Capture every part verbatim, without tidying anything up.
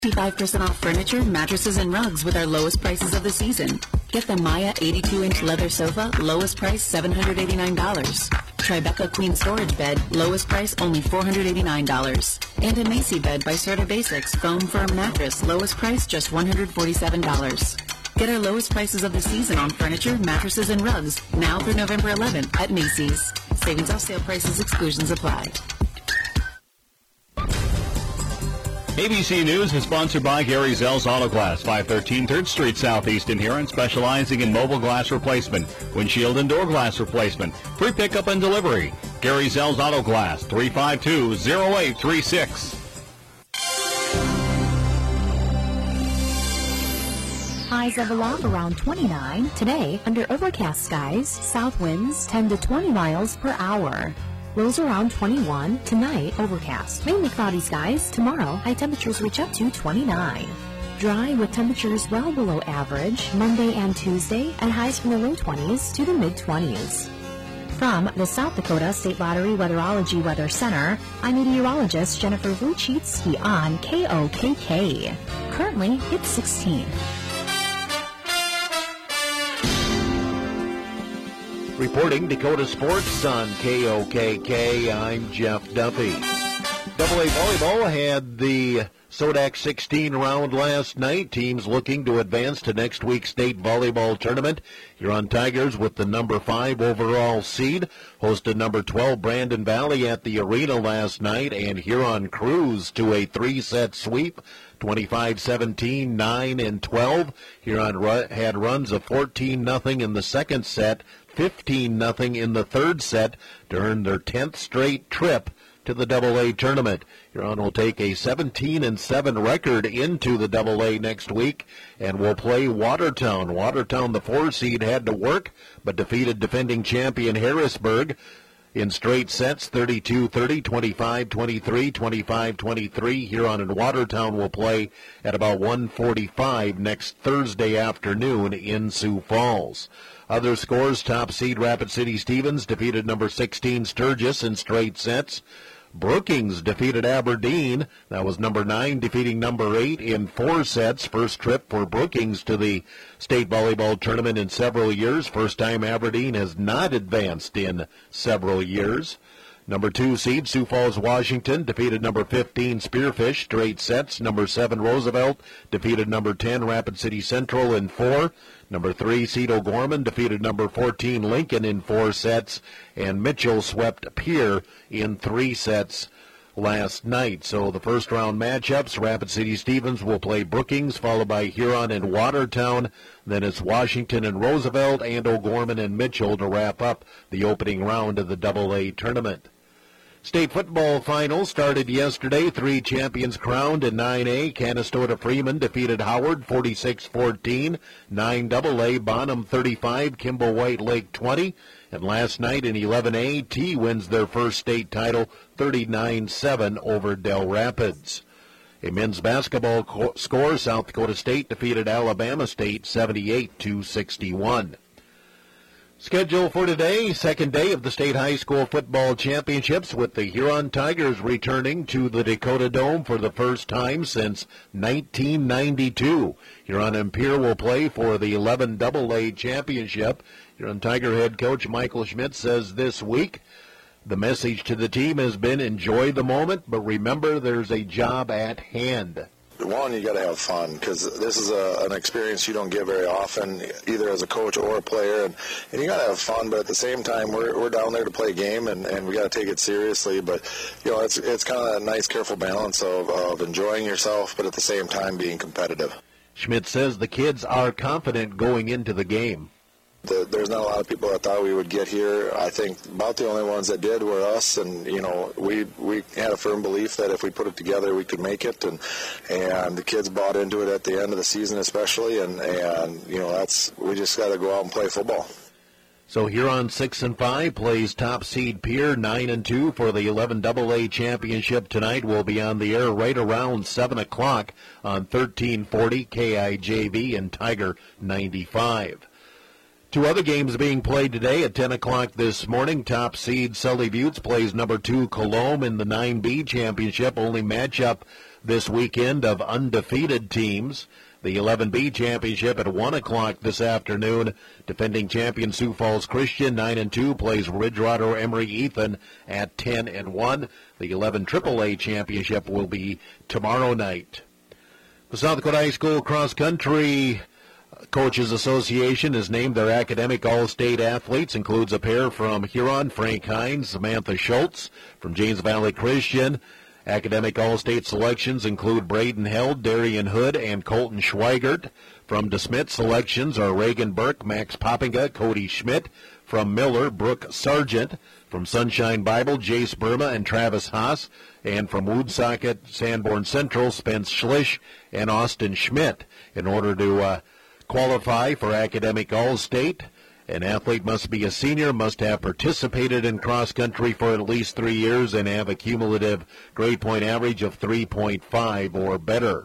fifty-five percent off furniture, mattresses, and rugs with our lowest prices of the season. Get the Maya eighty-two inch leather sofa, lowest price seven hundred eighty-nine dollars. Tribeca Queen Storage Bed, lowest price only four hundred eighty-nine dollars. And a Macy Bed by Serta Basics Foam Firm Mattress, lowest price just one hundred forty-seven dollars. Get our lowest prices of the season on furniture, mattresses, and rugs now through November eleventh at Macy's. Savings off sale prices, exclusions apply. A B C News is sponsored by Gary Zell's Auto Glass, five thirteen third Street Southeast in Huron, specializing in mobile glass replacement, windshield and door glass replacement, free pickup and delivery. Gary Zell's Auto Glass, three five two, zero eight three six. Highs of aloft around twenty-nine. Today, under overcast skies, south winds ten to twenty miles per hour. Lows around twenty-one. Tonight, overcast. Mainly cloudy skies. Tomorrow, high temperatures reach up to twenty-nine. Dry with temperatures well below average Monday and Tuesday, and highs from the low twenties to the mid-twenties. From the South Dakota State Lottery Weatherology Weather Center, I'm meteorologist Jennifer Vuchitsky on K O K K. Currently, it's sixteen. Reporting Dakota Sports on K O K K, I'm Jeff Duffy. Double A Volleyball had the Sodak sixteen round last night. Teams looking to advance to next week's state volleyball tournament. Huron Tigers with the number five overall seed hosted number twelve Brandon Valley at the arena last night, and Huron cruised to a three-set sweep. twenty-five seventeen, nine, and twelve. Huron ru- had runs of fourteen nothing in the second set, fifteen nothing in the third set to earn their tenth straight trip to the Double A tournament. Huron will take a seventeen and seven record into the Double A next week and will play Watertown. Watertown, the four seed, had to work but defeated defending champion Harrisburg in straight sets, thirty-two thirty, twenty-five twenty-three, twenty-five twenty-three. Huron and Watertown will play at about one forty-five next Thursday afternoon in Sioux Falls. Other scores, top seed Rapid City Stevens defeated number sixteen Sturgis in straight sets. Brookings defeated Aberdeen. That was number nine defeating number eight in four sets. First trip for Brookings to the state volleyball tournament in several years. First time Aberdeen has not advanced in several years. Number two seed Sioux Falls, Washington defeated number fifteen Spearfish straight sets. Number seven Roosevelt defeated number ten Rapid City Central in four. Number three seed O'Gorman defeated number fourteen Lincoln in four sets, and Mitchell swept Pierre in three sets last night. So the first round matchups, Rapid City Stevens will play Brookings, followed by Huron and Watertown. Then it's Washington and Roosevelt, and O'Gorman and Mitchell to wrap up the opening round of the Double A tournament. State football final started yesterday. Three champions crowned in nine A. Canastota Freeman defeated Howard forty-six fourteen. nine double A, Bonham thirty-five, Kimball White Lake twenty. And last night in eleven A, T wins their first state title thirty-nine seven over Del Rapids. A men's basketball co- score, South Dakota State defeated Alabama State seventy-eight to sixty-one. Schedule for today, second day of the State High School Football Championships, with the Huron Tigers returning to the Dakota Dome for the first time since nineteen ninety-two. Huron and Pierre will play for the eleven double A championship. Huron Tiger head coach Michael Schmidt says this week the message to the team has been enjoy the moment, but remember there's a job at hand. One, you got to have fun, because this is a, an experience you don't get very often, either as a coach or a player, and, and you got to have fun. But at the same time, we're we're down there to play a game, and, and we got to take it seriously. But you know, it's it's kind of a nice, careful balance of of enjoying yourself, but at the same time being competitive. Schmidt says the kids are confident going into the game. The, there's not a lot of people that thought we would get here. I think about the only ones that did were us, and you know, we we had a firm belief that if we put it together, we could make it, and and the kids bought into it at the end of the season, especially, and and you know, that's we just got to go out and play football. So Huron six and five plays top seed Pierre nine and two for the eleven double A championship tonight. Will be on the air right around seven o'clock on thirteen forty K I J V and Tiger ninety-five. Two other games being played today at ten o'clock this morning. Top seed Sully Buttes plays number two Colombe in the nine B championship. Only matchup this weekend of undefeated teams. The eleven B championship at one o'clock this afternoon. Defending champion Sioux Falls Christian, nine and two, plays Ridgewater Emery Ethan at ten and one. The eleven triple A championship will be tomorrow night. The South Dakota High School Cross Country Coaches Association has named their academic all-state athletes. Includes a pair from Huron, Frank Hines, Samantha Schultz from James Valley Christian. Academic all-state selections include Braden Held, Darian Hood, and Colton Schweigert. From DeSmit, selections are Reagan Burke, Max Poppinga, Cody Schmidt. From Miller, Brooke Sargent. From Sunshine Bible, Jace Burma and Travis Haas. And from Woonsocket, Sanborn Central, Spence Schlisch and Austin Schmidt. In order to uh, qualify for academic all-state, an athlete must be a senior, must have participated in cross-country for at least three years, and have a cumulative grade point average of three point five or better.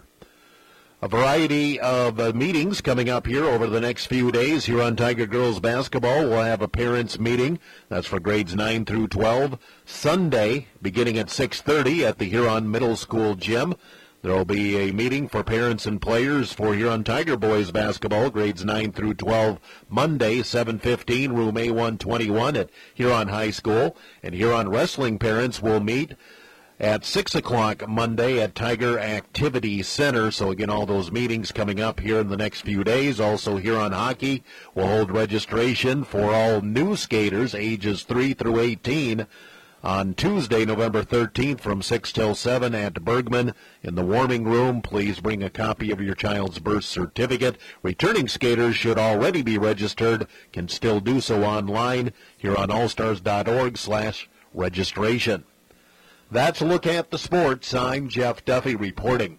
A variety of uh, meetings coming up here over the next few days. Huron Tiger girls basketball will have a parents' meeting. That's for grades nine through twelve. Sunday, beginning at six thirty at the Huron Middle School gym. There will be a meeting for parents and players for Huron Tiger boys basketball, grades nine through twelve, Monday, seven fifteen, room A one twenty-one at Huron High School. And Huron wrestling parents will meet at six o'clock Monday at Tiger Activity Center. So, again, all those meetings coming up here in the next few days. Also, Huron Hockey will hold registration for all new skaters ages three through eighteen. On Tuesday, November thirteenth, from six till seven at Bergman in the warming room. Please bring a copy of your child's birth certificate. Returning skaters should already be registered, can still do so online, huronallstars.org slash registration. That's a look at the sports. I'm Jeff Duffy reporting.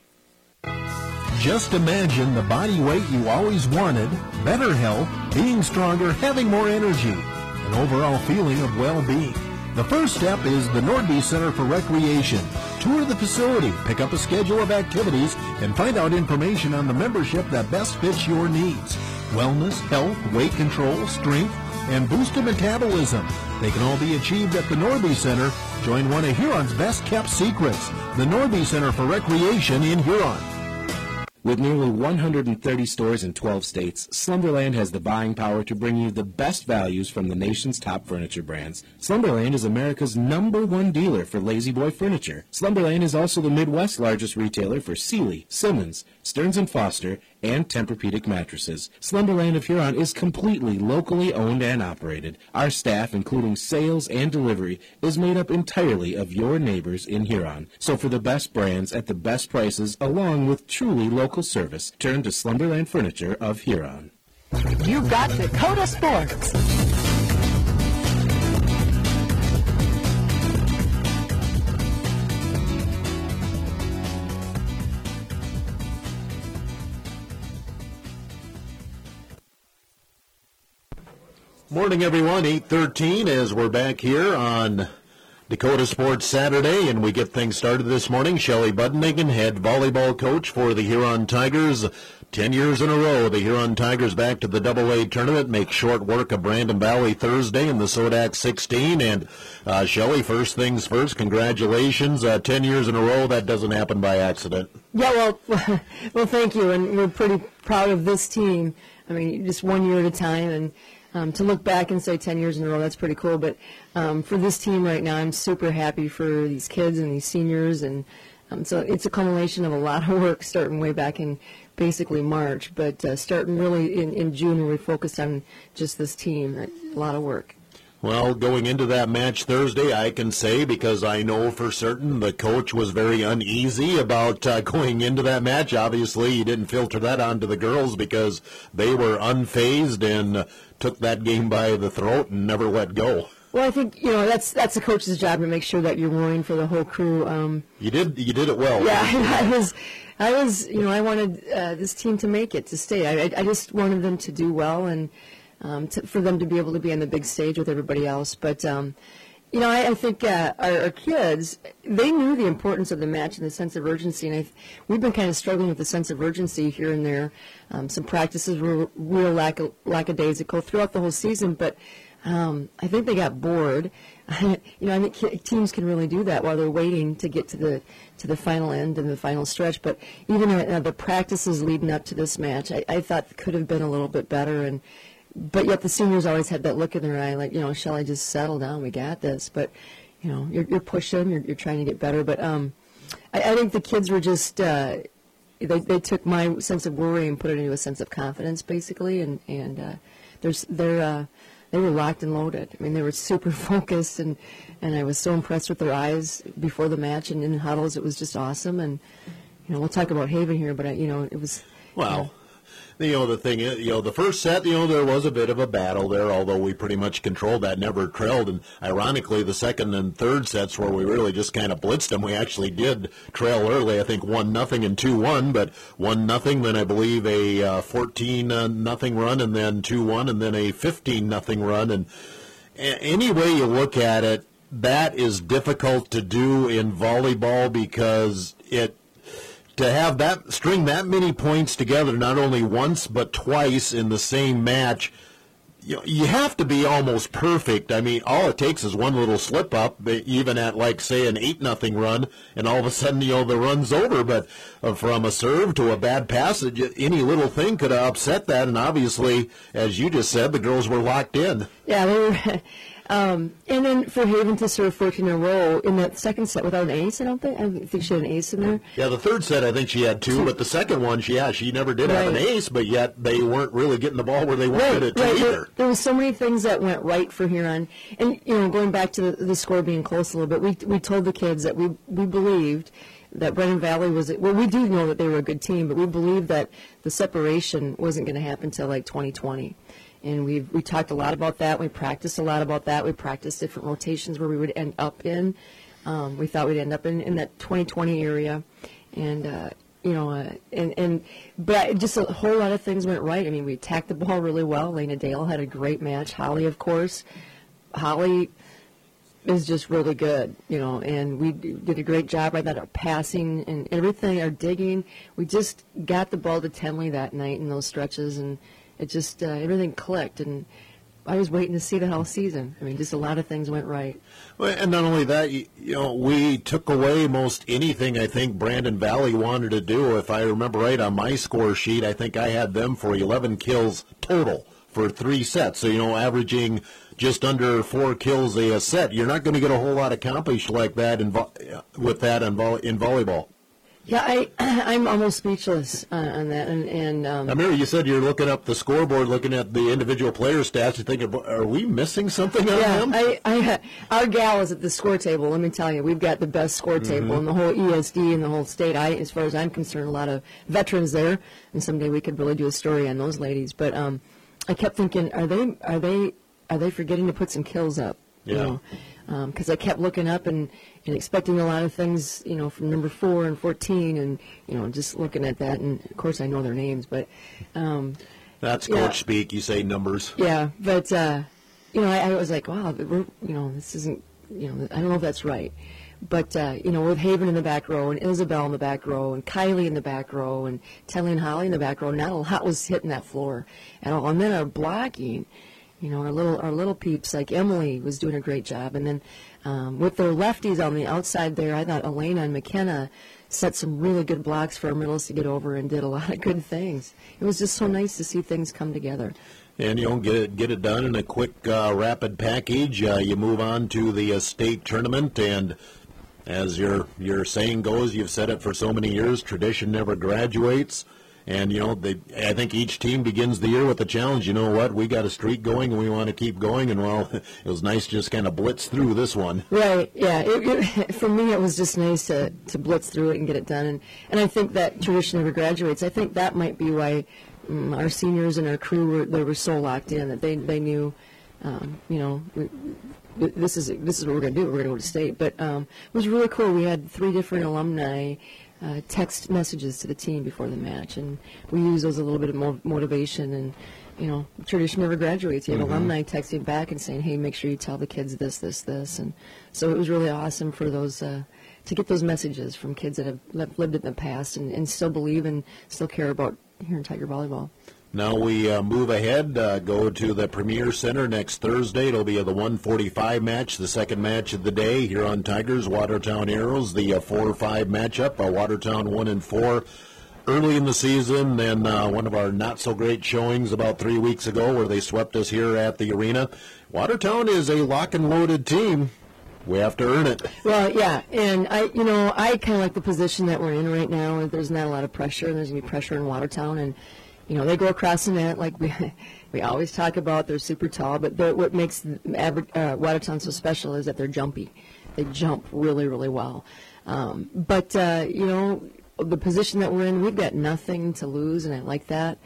Just imagine the body weight you always wanted, better health, being stronger, having more energy, an overall feeling of well-being. The first step is the Nordby Center for Recreation. Tour the facility, pick up a schedule of activities, and find out information on the membership that best fits your needs. Wellness, health, weight control, strength, and boosted metabolism. They can all be achieved at the Nordby Center. Join one of Huron's best-kept secrets, the Nordby Center for Recreation in Huron. With nearly one hundred thirty stores in twelve states, Slumberland has the buying power to bring you the best values from the nation's top furniture brands. Slumberland is America's number one dealer for Lazy Boy furniture. Slumberland is also the Midwest's largest retailer for Sealy, Simmons, Stearns and Foster, and Tempur-Pedic mattresses. Slumberland of Huron is completely locally owned and operated. Our staff, including sales and delivery, is made up entirely of your neighbors in Huron. So for the best brands at the best prices, along with truly local service, turn to Slumberland Furniture of Huron. You've got Dakota Sports. Morning, everyone. eight thirteen as we're back here on Dakota Sports Saturday, and we get things started this morning. Shelley Budnigan, head volleyball coach for the Huron Tigers. Ten years in a row, the Huron Tigers back to the double A tournament, make short work of Brandon Valley Thursday in the Sodak sixteen. And uh, Shelley, first things first, congratulations. Uh, ten years in a row, that doesn't happen by accident. Yeah, well, well, thank you, and we're pretty proud of this team. I mean, just one year at a time, and Um, to look back and say ten years in a row, that's pretty cool. But um, for this team right now, I'm super happy for these kids and these seniors. And um, so it's a culmination of a lot of work starting way back in basically March, but uh, starting really in, in June where we focused on just this team. A lot of work. Well, going into that match Thursday, I can say, because I know for certain the coach was very uneasy about uh, going into that match. Obviously, he didn't filter that onto the girls because they were unfazed and uh, took that game by the throat and never let go. Well, I think, you know, that's that's the coach's job to make sure that you're rooting for the whole crew. Um, you did you did it well. Yeah, I was, I was, you know, I wanted uh, this team to make it, to stay. I, I just wanted them to do well and um, to, for them to be able to be on the big stage with everybody else. But, um, you know, I, I think uh, our, our kids, they knew the importance of the match and the sense of urgency. And I, we've been kind of struggling with the sense of urgency here and there. Um, some practices were real lack, lackadaisical throughout the whole season, but Um, I think they got bored. you know, I think teams can really do that while they're waiting to get to the to the final end and the final stretch. But even uh, the practices leading up to this match, I, I thought could have been a little bit better. And but yet the seniors always had that look in their eye, like, you know, shall I just settle down? We got this. But you know, you're, you're pushing, you're, you're trying to get better. But um, I, I think the kids were just. Uh, They, they took my sense of worry and put it into a sense of confidence, basically, and and uh, there's they're uh, they were locked and loaded. I mean, they were super focused, and, and I was so impressed with their eyes before the match and in the huddles. It was just awesome, and you know we'll talk about Haven here, but I, you know it was well. You know, You know, the thing is, you know, the first set, you know, there was a bit of a battle there, although we pretty much controlled that, never trailed. And ironically, the second and third sets where we really just kind of blitzed them, we actually did trail early. I think one nothing and two one, but one nothing, then I believe a uh, fourteen nothing run, and then two one, and then a fifteen nothing run. And a- any way you look at it, that is difficult to do in volleyball because it. To have that string that many points together, not only once but twice in the same match, you, you have to be almost perfect. I mean, all it takes is one little slip up, even at like say an eight nothing run, and all of a sudden you know the run's over. But uh, from a serve to a bad passage, any little thing could have upset that. And obviously, as you just said, the girls were locked in. Yeah, they were. Um, and then for Haven to serve fourteen in a row in that second set without an ace, I don't think. I think she had an ace in there. Yeah, the third set I think she had two, but the second one, she, yeah, she never did right. have an ace, but yet they weren't really getting the ball where they wanted right, it to right. either. There, there was so many things that went right for Huron. And, you know, going back to the, the score being close a little bit, we we told the kids that we, we believed that Brennan Valley was, well, we do know that they were a good team, but we believed that the separation wasn't going to happen until like twenty twenty. And we we talked a lot about that. We practiced a lot about that. We practiced different rotations where we would end up in. Um, we thought we'd end up in, in that twenty twenty area. And, uh, you know, uh, and, and but just a whole lot of things went right. I mean, we attacked the ball really well. Lena Dale had a great match. Holly, of course. Holly is just really good, you know, and we did a great job right that our passing and everything, our digging. We just got the ball to Tenley that night in those stretches, and it just, uh, everything clicked, and I was waiting to see the whole season. I mean, just a lot of things went right. Well, and not only that, you, you know, we took away most anything I think Brandon Valley wanted to do. If I remember right on my score sheet, I think I had them for eleven kills total for three sets. So, you know, averaging just under four kills a set. You're not going to get a whole lot accomplished like that in vo- with that in, vo- in volleyball. Yeah, I, I'm almost speechless uh, on that. And, and um, I remember you said you're looking up the scoreboard, looking at the individual player stats. You're thinking, are we missing something on yeah, them? I, I, our gal is at the score table. Let me tell you, we've got the best score Mm-hmm. table in the whole E S D and the whole state. I, as far as I'm concerned, a lot of veterans there, and someday we could really do a story on those ladies. But um, I kept thinking, are they, are they, are they forgetting to put some kills up? Yeah. You know? Because um, I kept looking up and, and expecting a lot of things, you know, from number four and fourteen, and you know, just looking at that. And of course, I know their names, but um, that's coach yeah. speak. You say numbers. Yeah, but uh, you know, I, I was like, wow, we're, you know, this isn't, you know, I don't know if that's right. But uh, you know, with Haven in the back row and Isabel in the back row and Kylie in the back row and Telly and Holly in the back row, not a lot was hitting that floor at all. And then our blocking. You know, our little our little peeps, like Emily, was doing a great job. And then um, with their lefties on the outside there, I thought Elena and McKenna set some really good blocks for our middles to get over and did a lot of good things. It was just so nice to see things come together. And you know, get it get it done in a quick, uh, rapid package. Uh, you move on to the uh, state tournament, and as your your saying goes, you've said it for so many years: tradition never graduates. And, you know, they, I think each team begins the year with a challenge. You know what? We got a streak going, and we want to keep going. And, well, it was nice to just kind of blitz through this one. Right, yeah. It, it, for me, it was just nice to, to blitz through it and get it done. And, and I think that tradition never graduates. I think that might be why um, our seniors and our crew were, they were so locked in that they, they knew, um, you know, we, this is this is what we're going to do. We're going to go to state. But um, it was really cool. We had three different alumni Uh, text messages to the team before the match, and we use those a little bit of mo- motivation. And you know, tradition never graduates. You have mm-hmm. alumni texting back and saying, "Hey, make sure you tell the kids this, this, this." And so it was really awesome for those uh, to get those messages from kids that have lived in the past and, and still believe and still care about Huron Tiger volleyball. Now we uh, move ahead, uh, go to the Premier Center next Thursday. It'll be the one forty-five match, the second match of the day here on Tigers, Watertown Arrows, the uh, four five matchup, uh, Watertown one and four. Early in the season, and uh, one of our not-so-great showings about three weeks ago where they swept us here at the arena. Watertown is a lock-and-loaded team. We have to earn it. Well, yeah, and I, you know, I kind of like the position that we're in right now. There's not a lot of pressure. There's going to be pressure in Watertown, and, you know, they go across the net like we we always talk about. They're super tall, but what makes average, uh, Watertown so special is that they're jumpy. They jump really, really well. Um, but, uh, you know, the position that we're in, we've got nothing to lose, and I like that.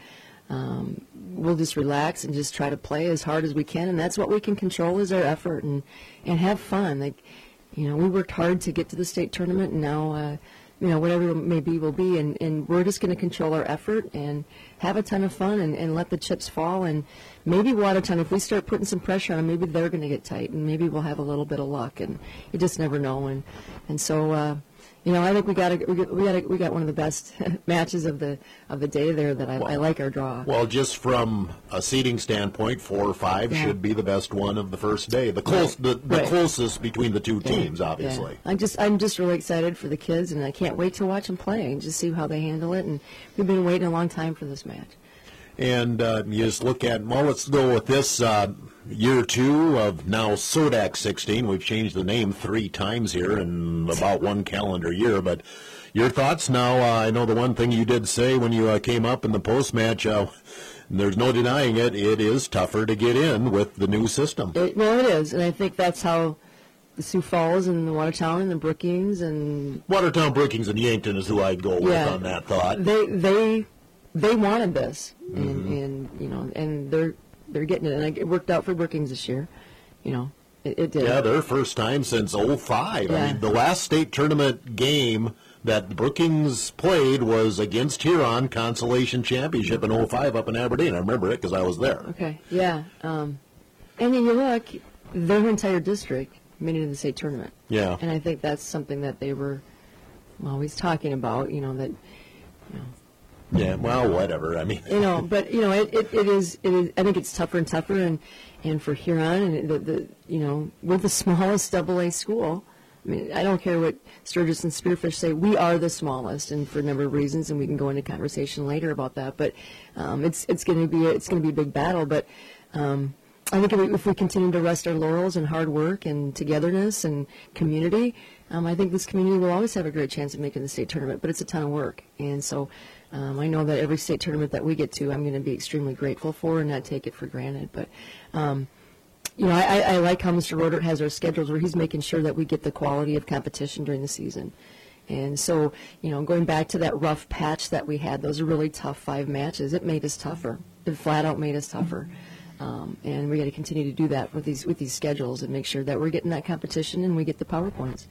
Um, we'll just relax and just try to play as hard as we can, and that's what we can control is our effort and, and have fun. Like, you know, we worked hard to get to the state tournament, and now, uh, you know, whatever it may be will be, and, and we're just going to control our effort and have a ton of fun and, and let the chips fall. And maybe Watertown, if we start putting some pressure on them, maybe they're going to get tight, and maybe we'll have a little bit of luck, and you just never know. And, and so, uh, You know, I think we got a, we got we got a, we got one of the best matches of the of the day there. That I, well, I like our draw. Well, just from a seeding standpoint, four or five yeah. should be the best one of the first day. The close the, the right. closest between the two teams, yeah. obviously. Yeah. I'm just I'm just really excited for the kids, and I can't wait to watch them play and just see how they handle it. And we've been waiting a long time for this match. And uh, you just look at, well, let's go with this uh, year two of now Sodak sixteen. We've changed the name three times here in about one calendar year. But your thoughts now, uh, I know the one thing you did say when you uh, came up in the post-match, uh, there's no denying it, it is tougher to get in with the new system. It, well, it is, and I think that's how the Sioux Falls and the Watertown and the Brookings and... Watertown, Brookings, and Yankton is who I'd go with yeah, on that thought. They... they They wanted this, and, mm-hmm. and you know, and they're they're getting it, and it worked out for Brookings this year. You know, it, it did. Yeah, their first time since oh five. Yeah. I mean, the last state tournament game that Brookings played was against Huron Consolation Championship in oh five up in Aberdeen. I remember it because I was there. Okay, yeah, um, and then you look, their entire district made it to the state tournament. Yeah, and I think that's something that they were always talking about. You know that, you know. Yeah, well, whatever. I mean, you know, but you know, it, it, it is it is. I think it's tougher and tougher, and, and for Huron, and the, the you know, we're the smallest double A school. I mean, I don't care what Sturgis and Spearfish say. We are the smallest, and for a number of reasons, and we can go into conversation later about that. But um, it's it's going to be a, it's going to be a big battle. But um, I think if we, if we continue to rest our laurels and hard work and togetherness and community, um, I think this community will always have a great chance of making the state tournament. But it's a ton of work, and so. Um, I know that every state tournament that we get to, I'm going to be extremely grateful for and not take it for granted. But, um, you know, I, I like how Mister Rodert has our schedules where he's making sure that we get the quality of competition during the season. And so, you know, going back to that rough patch that we had, those are really tough five matches. It made us tougher. It flat out made us tougher. Um, and we got to continue to do that with these with these schedules and make sure that we're getting that competition and we get the power points.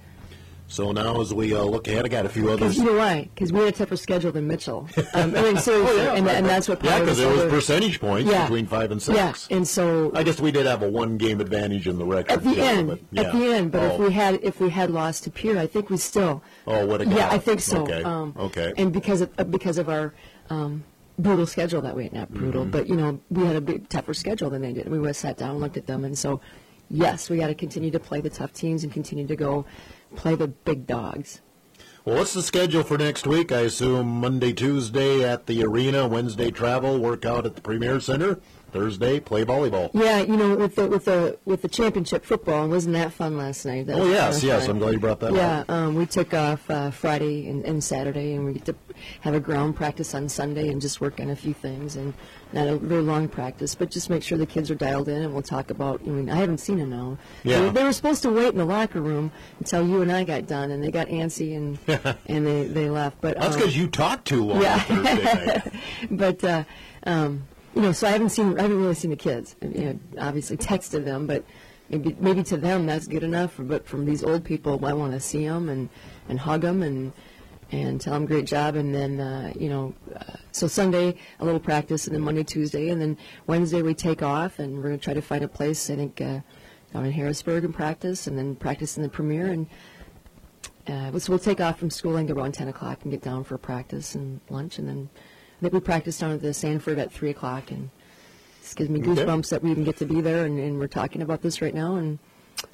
So now as we uh, look ahead, I got a few others. You know why? Because we had a tougher schedule than Mitchell. Um, I mean, seriously, oh, yeah, and, right. and that's what. Yeah, because it was other, percentage points yeah. between five and six. Yeah, and so I guess we did have a one-game advantage in the record. At the yeah, end, but, yeah. at the end. But oh. if we had if we had lost to Pierre, I think we still. Oh, would have. Yeah, I think so. Okay. Um, okay. And because of uh, because of our. Um, brutal schedule that we had, not brutal, mm-hmm. but, you know, we had a big, tougher schedule than they did. We would have sat down and looked at them, and so, yes, we got to continue to play the tough teams and continue to go play the big dogs. Well, what's the schedule for next week? I assume Monday, Tuesday at the arena, Wednesday travel, workout at the Premier Center, Thursday play volleyball. Yeah, you know, with the with the with the championship football, wasn't that fun last night? That oh yes, yes, fun. I'm glad you brought that yeah, up. Yeah, um, we took off uh, Friday and, and Saturday, and we get to have a ground practice on Sunday and just work on a few things, and not a very long practice, but just make sure the kids are dialed in, and we'll talk about. I mean, I haven't seen them now. Yeah. They, they were supposed to wait in the locker room until you and I got done, and they got antsy and and they, they left. But that's because um, you talked too long. Yeah. Thursday night. But. Uh, um, You know, so I haven't seen, I haven't really seen the kids. I mean, I obviously texted them, but maybe, maybe to them that's good enough. But from these old people, I want to see them and, and hug them and and tell them great job. And then, uh, you know, uh, so Sunday a little practice, and then Monday, Tuesday, and then Wednesday we take off, and we're going to try to find a place. I think uh, down in Harrisburg and practice, and then practice in the Premier. And uh, so we'll take off from school and get around ten o'clock and get down for practice and lunch, and then. think we practiced down at the Sanford at three o'clock, and this gives me Okay. goosebumps that we even get to be there, and, and we're talking about this right now. And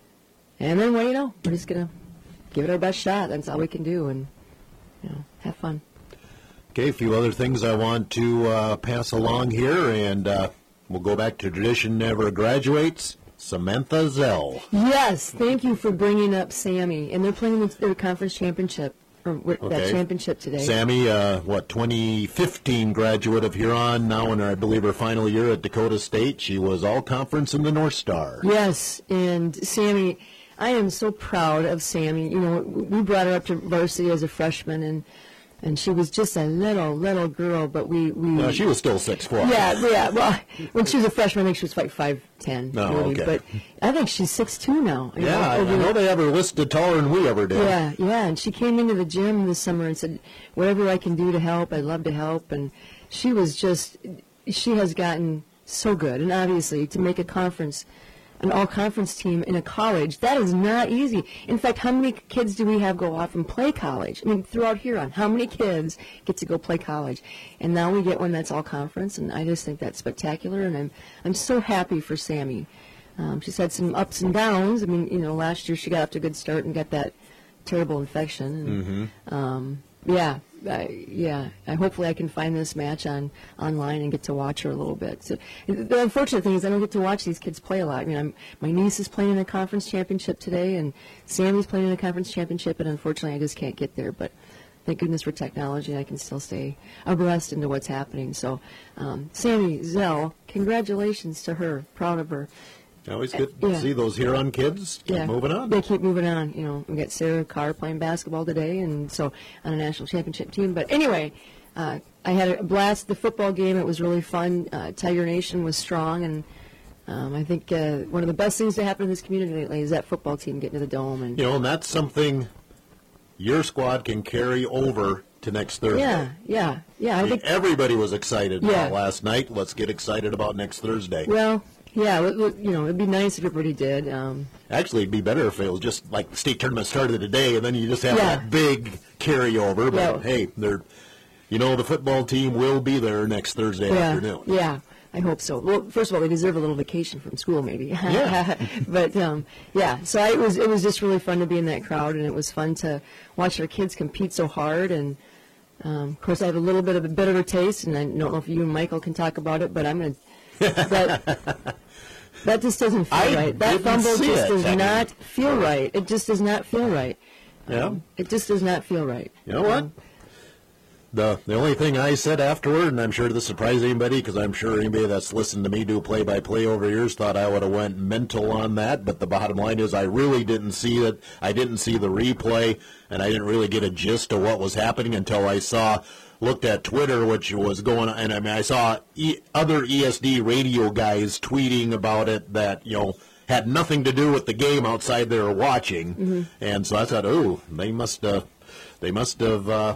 and then, what do you know? We're just going to give it our best shot. That's all we can do, and, you know, have fun. Okay, a few other things I want to uh, pass along here, and uh, we'll go back to tradition never graduates. Samantha Zell. Yes, thank you for bringing up Sammy. And they're playing their conference championship, or wi- that Okay. championship today. Sammy, uh, what, twenty fifteen graduate of Huron, now in, I believe, her final year at Dakota State. She was all-conference in the North Star. Yes, and Sammy, I am so proud of Sammy. You know, we brought her up to varsity as a freshman, and and she was just a little, little girl, but we... we No, she was still six foot. Yeah, yeah. Well, when she was a freshman, I think she was like five ten. No, maybe, okay. But I think she's six two now. you Yeah, know, I, over I the- know they have her listed taller than we ever did. Yeah, yeah, and she came into the gym this summer and said, whatever I can do to help, I'd love to help. And she was just, she has gotten so good. And obviously, to make a conference, an all-conference team in a college, that is not easy. In fact, how many kids do we have go off and play college? I mean, throughout Huron, how many kids get to go play college? And now we get one that's all-conference, and I just think that's spectacular, and I'm, I'm so happy for Sammy. Um, she's had some ups and downs. I mean, you know, last year she got off to a good start and got that terrible infection. And, Mm-hmm. um, yeah, I, yeah. I, hopefully I can find this match on online and get to watch her a little bit. So, the unfortunate thing is I don't get to watch these kids play a lot. I mean, I'm, my niece is playing in a conference championship today, and Sammy's playing in a conference championship, and unfortunately I just can't get there. But thank goodness for technology. I can still stay abreast into what's happening. So, um, Sammy Zell, congratulations to her. Proud of her. Always good to Yeah. see those Huron kids keep moving on. They keep moving on. You know, we got Sarah Carr playing basketball today, and so on a national championship team. But anyway, uh, I had a blast. The football game, it was really fun. Uh, Tiger Nation was strong, and um, I think uh, one of the best things to happen in this community lately is that football team getting to the Dome. And You know, and that's something your squad can carry over to next Thursday. yeah, yeah, yeah. I think Everybody was excited Yeah. about last night. Let's get excited about next Thursday. well, yeah, it- it- you know, it'd be nice if everybody did. Um, Actually, it'd be better if it was just like the state tournament started today, and then you just have Yeah. that big carryover. But Yeah. hey, they're, you know, the football team will be there next Thursday yeah, afternoon. yeah. I hope so. Well, first of all, they deserve a little vacation from school, maybe. Yeah. but um, yeah, so I, it was it was just really fun to be in that crowd, and it was fun to watch our kids compete so hard. And um, of course, I have a little bit of a bit of a taste, and I don't know if you and Michael can talk about it, but I'm gonna. that, that just doesn't feel I right. That didn't fumble see just it. does I mean- not feel right. It just does not feel right. Yeah. It just does not feel right. You know what? The the only thing I said afterward, and I'm sure this surprised anybody, because I'm sure anybody that's listened to me do play-by-play over years thought I would have went mental on that. But the bottom line is, I really didn't see it. I didn't see the replay, and I didn't really get a gist of what was happening until I saw, looked at Twitter, which was going on, and I mean, I saw e- other E S D radio guys tweeting about it that, you know, had nothing to do with the game outside they were watching, Mm-hmm. and so I thought, oh, they must have, they must have. Uh,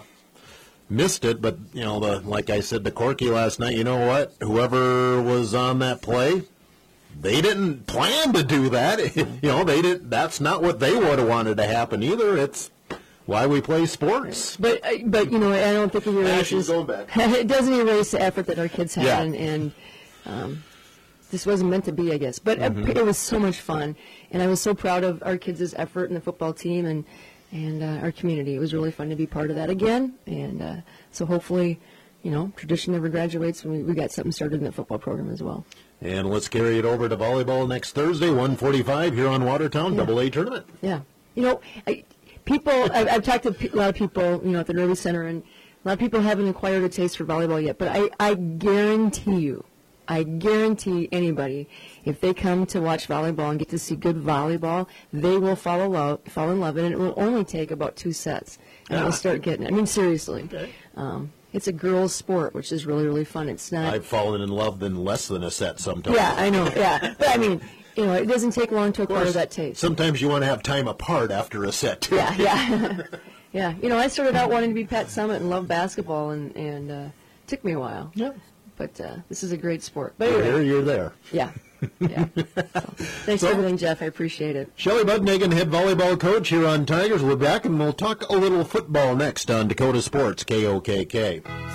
missed it, but, you know, the, like I said to Corky last night, you know what? Whoever was on that play, they didn't plan to do that. you know, they didn't. That's not what they would have wanted to happen either. It's why we play sports. But uh, but you know, I don't think it erases. Actually, going back. It doesn't erase the effort that our kids had, Yeah. and, and um, this wasn't meant to be, I guess. But Mm-hmm. uh, it was so much fun, and I was so proud of our kids' effort and the football team and and uh, our community. It was really fun to be part of that again, and uh, so hopefully, you know, tradition never graduates, and we, we got something started in the football program as well. And let's carry it over to volleyball next Thursday, one forty-five here on Watertown, Yeah. Double A tournament. Yeah. You know, I, people, I've, I've talked to pe- a lot of people, you know, at the Nervy Center, and a lot of people haven't acquired a taste for volleyball yet, but I, I guarantee you, I guarantee anybody, if they come to watch volleyball and get to see good volleyball, they will fall in love, fall in love, and it will only take about two sets, and Ah. they'll start getting it. I mean, seriously. Okay. Um, it's a girls' sport, which is really, really fun. It's not... I've fallen in love in less than a set sometimes. Yeah, I know, yeah. But, I mean, you know, it doesn't take long to acquire that taste. Sometimes you want to have time apart after a set, too. Yeah, yeah. yeah. You know, I started out wanting to be Pat Summitt and love basketball, and, and uh, it took me a while. Yeah. But uh, this is a great sport. But You're anyway, here, you're there. yeah. Yeah. So, thanks So- for everything, Jeff. I appreciate it. Shelley Budnagan, head volleyball coach here on Tigers. We're back, and we'll talk a little football next on Dakota Sports, K O K K.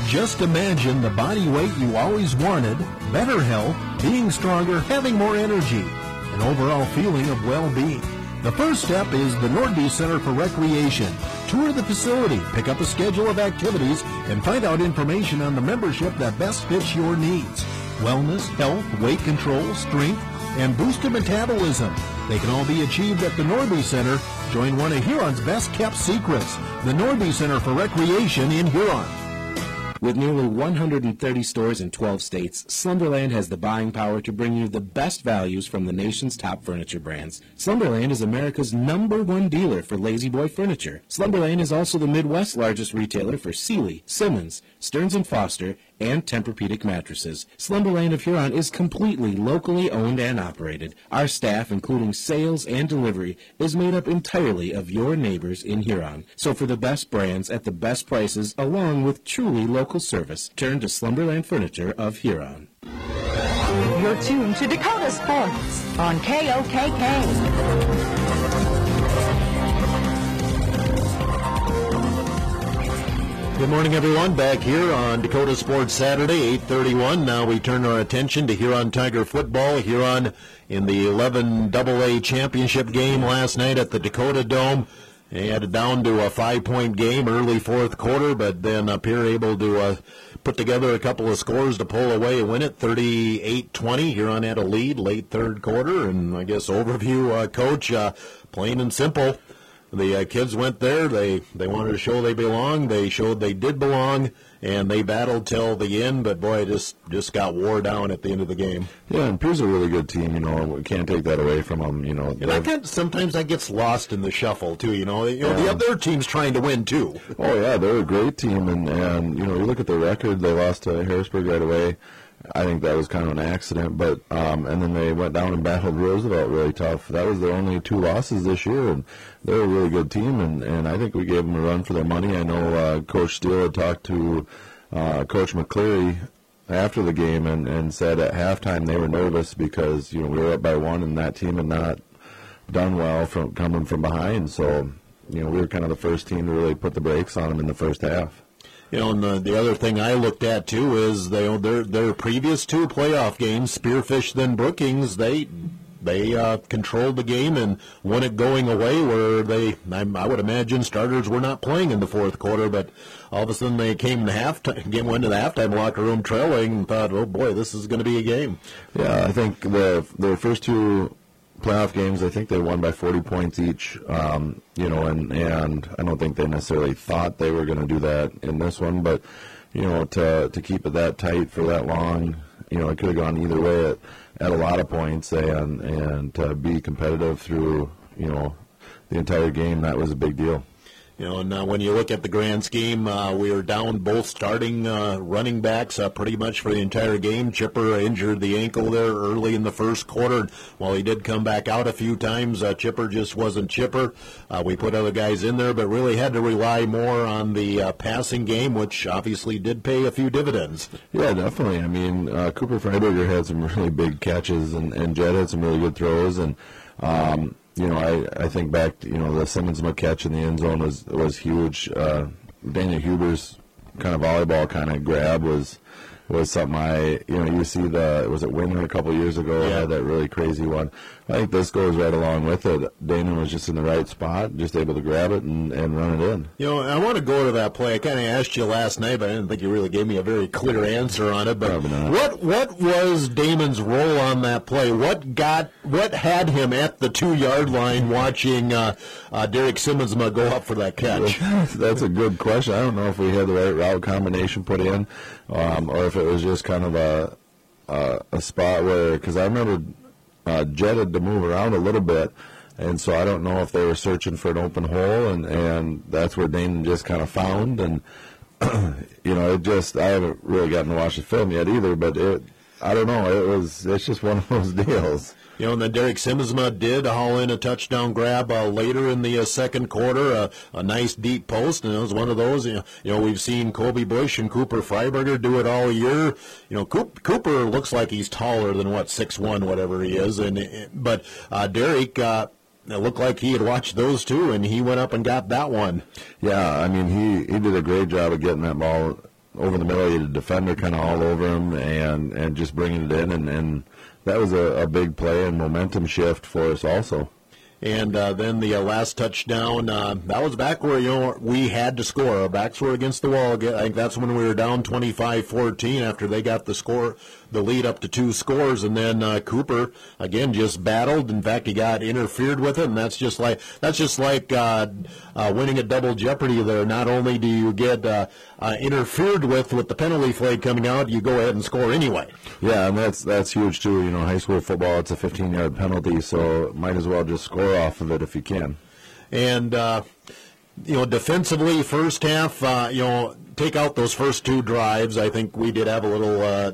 Just imagine the body weight you always wanted, better health, being stronger, having more energy, an overall feeling of well-being. The first step is the Nordby Center for Recreation. Tour the facility, pick up a schedule of activities, and find out information on the membership that best fits your needs. Wellness, health, weight control, strength, and boosted metabolism. They can all be achieved at the Nordby Center. Join one of Huron's best-kept secrets, the Nordby Center for Recreation in Huron. With nearly one hundred thirty stores in twelve states, Slumberland has the buying power to bring you the best values from the nation's top furniture brands. Slumberland is America's number one dealer for Lazy Boy furniture. Slumberland is also the Midwest's largest retailer for Sealy, Simmons, Stearns and Foster, and Tempur-Pedic mattresses. Slumberland of Huron is completely locally owned and operated. Our staff, including sales and delivery, is made up entirely of your neighbors in Huron. So for the best brands at the best prices, along with truly local service, turn to Slumberland Furniture of Huron. You're tuned to Dakota Sports on K O K K. Good morning, everyone. Back here on Dakota Sports Saturday, eight thirty-one. Now we turn our attention to Huron Tiger football. Huron in the eleven double A championship game last night at the Dakota Dome. They had it down to a five-point game early fourth quarter, but then up here able to uh, put together a couple of scores to pull away and win it, thirty-eight twenty. Huron had a lead late third quarter, and I guess overview, uh, Coach, uh, plain and simple. The uh, kids went there. They they wanted to show they belong. They showed they did belong, and they battled till the end. But boy, it just just got wore down at the end of the game. Yeah, and Pierre's a really good team. You know, we can't take that away from them. You know, and I think sometimes that gets lost in the shuffle too. You know, you know yeah. the other team's trying to win too. Oh yeah, they're a great team, and and you know, you look at their record. They lost to Harrisburg right away. I think that was kind of an accident, but um, and then they went down and battled Roosevelt really tough. That was their only two losses this year, and they're a really good team, and, and I think we gave them a run for their money. I know uh, Coach Steele had talked to uh, Coach McCleary after the game and, and said at halftime they were nervous because, you know, we were up by one and that team had not done well from coming from behind. So, you know, we were kind of the first team to really put the brakes on them in the first half. You know, and the, the other thing I looked at, too, is they, their their previous two playoff games, Spearfish then Brookings, they they uh, controlled the game and won it going away where they, I, I would imagine, starters were not playing in the fourth quarter, but all of a sudden they came to halftime, game went to the halftime locker room trailing and thought, oh, boy, this is going to be a game. Yeah, I think the their first two playoff games, I think they won by forty points each, um, you know, and, and I don't think they necessarily thought they were going to do that in this one, but, you know, to to keep it that tight for that long, you know, it could have gone either way at, at a lot of points, and, and to be competitive through, you know, the entire game, that was a big deal. You know, and uh, when you look at the grand scheme, uh, we were down both starting uh, running backs uh, pretty much for the entire game. Chipper injured the ankle there early in the first quarter. While he did come back out a few times, uh, Chipper just wasn't Chipper. Uh, we put other guys in there, but really had to rely more on the uh, passing game, which obviously did pay a few dividends. Yeah, definitely. I mean, uh, Cooper Freiberger had some really big catches, and, and Jed had some really good throws, and um, you know, I, I think back to, you know, the Simmons catch in the end zone was was huge. Uh, Daniel Huber's kind of volleyball kind of grab was was something I, you know, you see the, was it Winter a couple years ago, yeah. had that really crazy one. I think this goes right along with it. Damon was just in the right spot, just able to grab it and, and run it in. You know, I want to go to that play. I kind of asked you last night, but I didn't think you really gave me a very clear answer on it. But Probably not. what what was Damon's role on that play? What got what had him at the two yard line watching uh, uh, Derek Simmons go up for that catch? That's a good question. I don't know if we had the right route combination put in, um, or if it was just kind of a a, a spot where, because I remember. Uh, jetted to move around a little bit, and so I don't know if they were searching for an open hole, and, and that's where Damon just kind of found, and you know, it just, I haven't really gotten to watch the film yet either, but it, I don't know, it was, it's just one of those deals. You know, and then Derek Simmonsma did haul in a touchdown grab uh, later in the uh, second quarter, uh, a nice deep post, and it was one of those, you know, you know, we've seen Kobe Bush and Cooper Freiberger do it all year. You know, Coop, Cooper looks like he's taller than, what, six one, whatever he is, and but uh, Derek, uh, it looked like he had watched those two, and he went up and got that one. Yeah, I mean, he, he did a great job of getting that ball over the middle. He had a defender kind of all over him and, and just bringing it in. And, and that was a, a big play and momentum shift for us also. And uh, then the uh, last touchdown, uh, that was back where, you know, we had to score. Our backs were against the wall. I think that's when we were down twenty-five fourteen after they got the score, the lead up to two scores. And then uh, Cooper, again, just battled. In fact, he got interfered with it, and that's just like that's just like uh, uh, winning at double jeopardy there. Not only do you get uh, uh, interfered with with the penalty flag coming out, you go ahead and score anyway. Yeah, and that's that's huge, too. You know, high school football, it's a fifteen-yard penalty, so might as well just score off of it if you can. And, uh, you know, defensively, first half, uh, you know, take out those first two drives. I think we did have a little uh,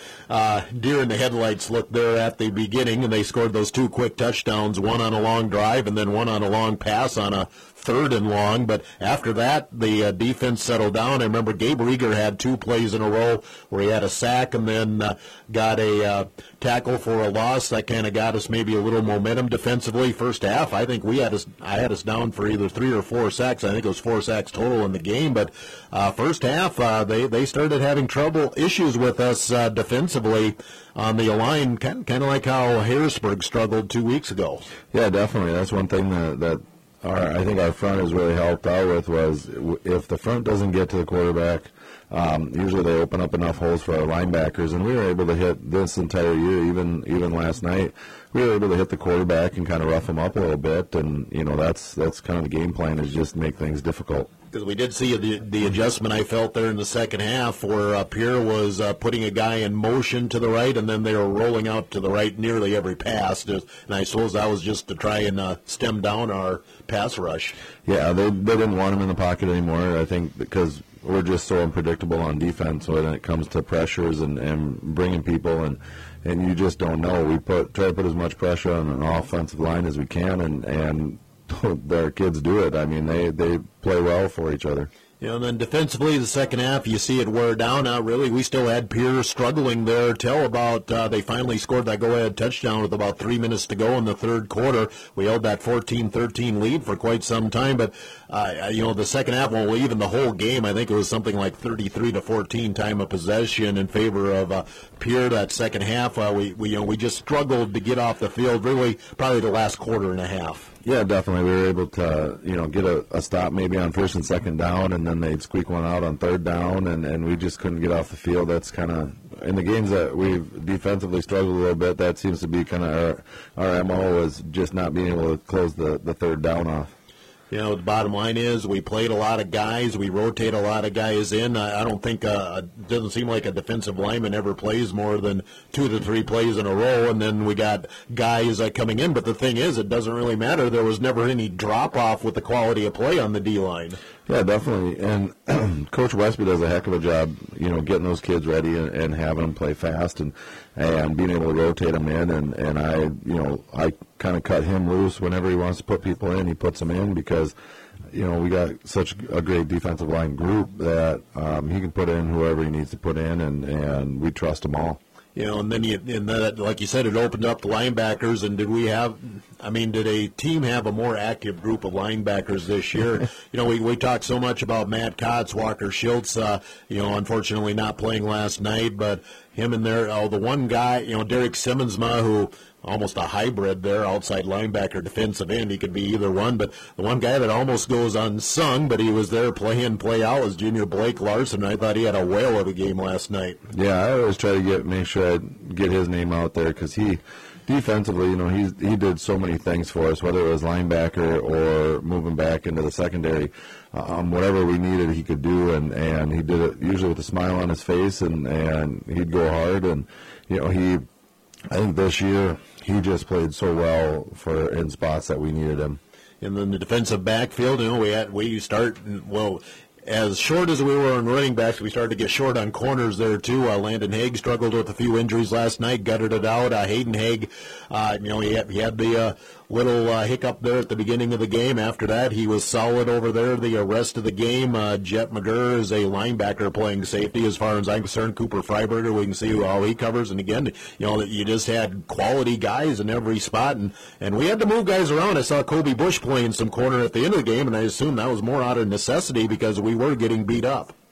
uh, deer in the headlights look there at the beginning, and they scored those two quick touchdowns, one on a long drive and then one on a long pass on a third and long. But after that, the uh, defense settled down. I remember Gabe Rieger had two plays in a row where he had a sack and then uh, got a uh, tackle for a loss. That kind of got us maybe a little momentum defensively. First half, I think we had us, I had us down for either three or four sacks. I think it was four sacks total in the game. But uh, first half, uh, they, they started having trouble, issues with us uh, defensively on the line, kind, kind of like how Harrisburg struggled two weeks ago. Yeah, definitely. That's one thing that, that Our, I think our front has really helped out with was if the front doesn't get to the quarterback, um, usually they open up enough holes for our linebackers, and we were able to hit this entire year, even even last night, we were able to hit the quarterback and kind of rough him up a little bit, and you know that's that's kind of the game plan is just make things difficult. Because we did see the, the adjustment I felt there in the second half where uh, Pierre was uh, putting a guy in motion to the right, and then they were rolling out to the right nearly every pass. And I suppose that was just to try and uh, stem down our pass rush. Yeah, they, they didn't want him in the pocket anymore, I think, because we're just so unpredictable on defense when it comes to pressures and, and bringing people, and, and you just don't know. We put try to put as much pressure on an offensive line as we can, and, and their kids do it. I mean, they, they play well for each other. You know, and then defensively, the second half, you see it wear down. Now, really, we still had Pierre struggling there till about uh, they finally scored that go-ahead touchdown with about three minutes to go in the third quarter. We held that fourteen thirteen lead for quite some time, but uh, you know, the second half, well, even the whole game, I think it was something like thirty-three to fourteen time of possession in favor of uh, Pierre. That second half, uh, we we you know we just struggled to get off the field. Really, probably the last quarter and a half. Yeah, definitely. We were able to, you know, get a, a stop maybe on first and second down, and then they'd squeak one out on third down, and, and we just couldn't get off the field. That's kind of, in the games that we've defensively struggled a little bit, that seems to be kind of our, our M O is just not being able to close the, the third down off. You know, the bottom line is we played a lot of guys. We rotate a lot of guys in. I, I don't think uh, it doesn't seem like a defensive lineman ever plays more than two to three plays in a row, and then we got guys uh, coming in. But the thing is, it doesn't really matter. There was never any drop-off with the quality of play on the D-line. Yeah, definitely. And Coach Westby does a heck of a job, you know, getting those kids ready and, and having them play fast and and being able to rotate them in. And, and I, you know, I kind of cut him loose whenever he wants to put people in. He puts them in because, you know, we got such a great defensive line group that um, he can put in whoever he needs to put in, and, and we trust them all. You know, and then you, and that, like you said, it opened up the linebackers. And did we have? I mean, did a team have a more active group of linebackers this year? You know, we we talked so much about Matt Kotz, Walker Schultz. Uh, you know, unfortunately not playing last night, but him and there. Oh, the one guy, you know, Derek Simmonsma, who almost a hybrid there, outside linebacker, defensive end. He could be either one, but the one guy that almost goes unsung, but he was there playing play out, was junior Blake Larson. I thought he had a whale of a game last night. Yeah, I always try to get make sure I get his name out there because he, defensively, you know, he's, he did so many things for us, whether it was linebacker or moving back into the secondary. Um, whatever we needed, he could do, and, and he did it usually with a smile on his face, and, and he'd go hard. And, you know, he, I think this year he just played so well for in spots that we needed him. And then the defensive backfield, you know, we had we start well. As short as we were on running backs, we started to get short on corners there, too. Uh, Landon Haig struggled with a few injuries last night, gutted it out. Uh, Hayden Haig, uh, you know, he had, he had the uh, little uh, hiccup there at the beginning of the game. After that, he was solid over there the uh, rest of the game. Uh, Jet McGurr is a linebacker playing safety as far as I'm concerned. Cooper Freiberger, we can see how he covers. And, again, you know, you just had quality guys in every spot. And, and we had to move guys around. I saw Kobe Bush playing some corner at the end of the game, and I assume that was more out of necessity because we We were getting beat up.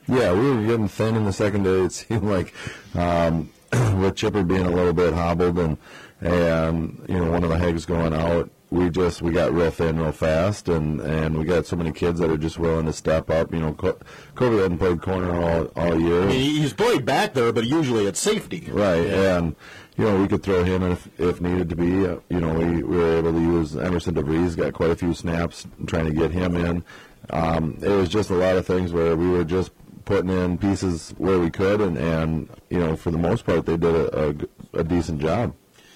Yeah, we were getting thin in the secondary. It seemed like um, with Chipper being a little bit hobbled and and you know one of the Hags going out, we just we got real thin real fast, and, and we got so many kids that are just willing to step up. You know, Kobe hadn't played corner all all year. I mean, he's played back there, but usually it's safety. Right, yeah. and you know we could throw him in if, if needed to be. Uh, you know, we, we were able to use Emerson DeVries, got quite a few snaps trying to get him in. Um, it was just a lot of things where we were just putting in pieces where we could, and, and you know, for the most part, they did a, a, a decent job.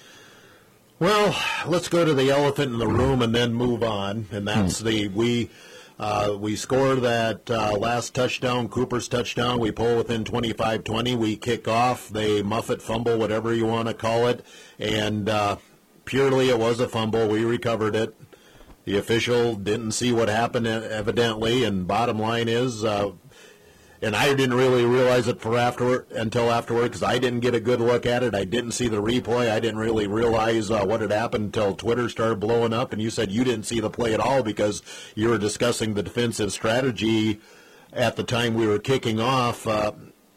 Well, let's go to the elephant in the room and then move on, and that's hmm. the we uh, we score that uh, last touchdown, Cooper's touchdown. We pull within twenty-five twenty. We kick off. They muff it, fumble, whatever you want to call it, and uh, purely it was a fumble. We recovered it. The official didn't see what happened, evidently, and bottom line is, uh, and I didn't really realize it for afterward until afterward because I didn't get a good look at it. I didn't see the replay. I didn't really realize uh, what had happened until Twitter started blowing up, and you said you didn't see the play at all because you were discussing the defensive strategy at the time we were kicking off. Uh,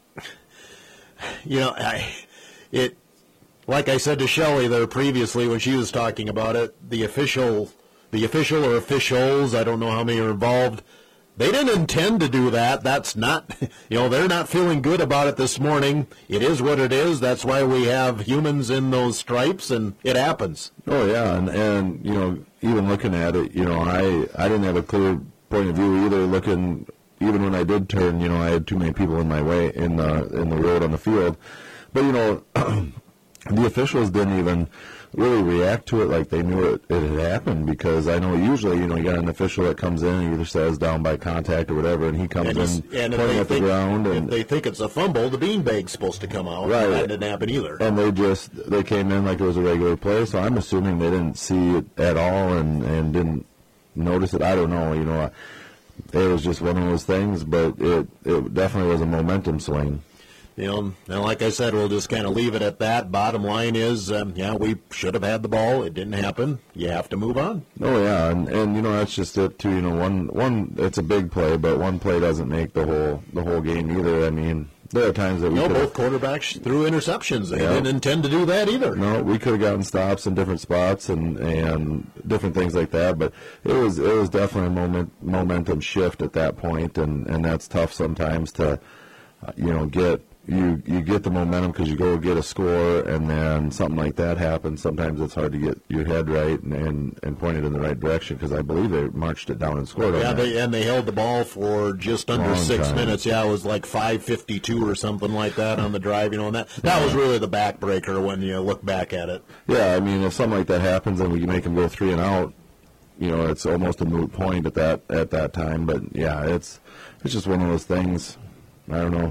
you know, I, it, like I said to Shelley there previously when she was talking about it, the official... The official or officials, I don't know how many are involved, they didn't intend to do that. That's not, you know, they're not feeling good about it this morning. It is what it is. That's why we have humans in those stripes, and it happens. Oh, yeah, and, and you know, even looking at it, you know, I, I didn't have a clear point of view either looking, even when I did turn, you know, I had too many people in my way, in the, in the road on the field. But, you know, the officials didn't even really react to it like they knew it, it had happened, because I know usually, you know, you got an official that comes in and either says down by contact or whatever, and he comes and in and pointing at the think, ground. And if they think it's a fumble, the beanbag's supposed to come out. Right. That didn't happen either. And they just, they came in like it was a regular play, so I'm assuming they didn't see it at all and, and didn't notice it. I don't know, you know, it was just one of those things, but it, it definitely was a momentum swing. You know, and like I said, we'll just kind of leave it at that. Bottom line is, um, yeah, we should have had the ball. It didn't happen. You have to move on. Oh, yeah, and, and you know, that's just it, too. You know, one, one, it's a big play, but one play doesn't make the whole the whole game either. I mean, there are times that we No, both quarterbacks threw interceptions. They yeah. didn't intend to do that either. No, we could have gotten stops in different spots and, and different things like that, but it was it was definitely a moment momentum shift at that point, and, and that's tough sometimes to, uh, you know, get you you get the momentum because you go get a score, and then something like that happens. Sometimes it's hard to get your head right and, and, and point it in the right direction, because I believe they marched it down and scored on Yeah, that. they, and they held the ball for just under Long six time. minutes. Yeah, it was like five fifty-two or something like that on the drive. You know, and that that was really the backbreaker when you look back at it. Yeah, I mean, if something like that happens and we make them go three and out, you know, it's almost a moot point at that at that time. But yeah, it's it's just one of those things. I don't know.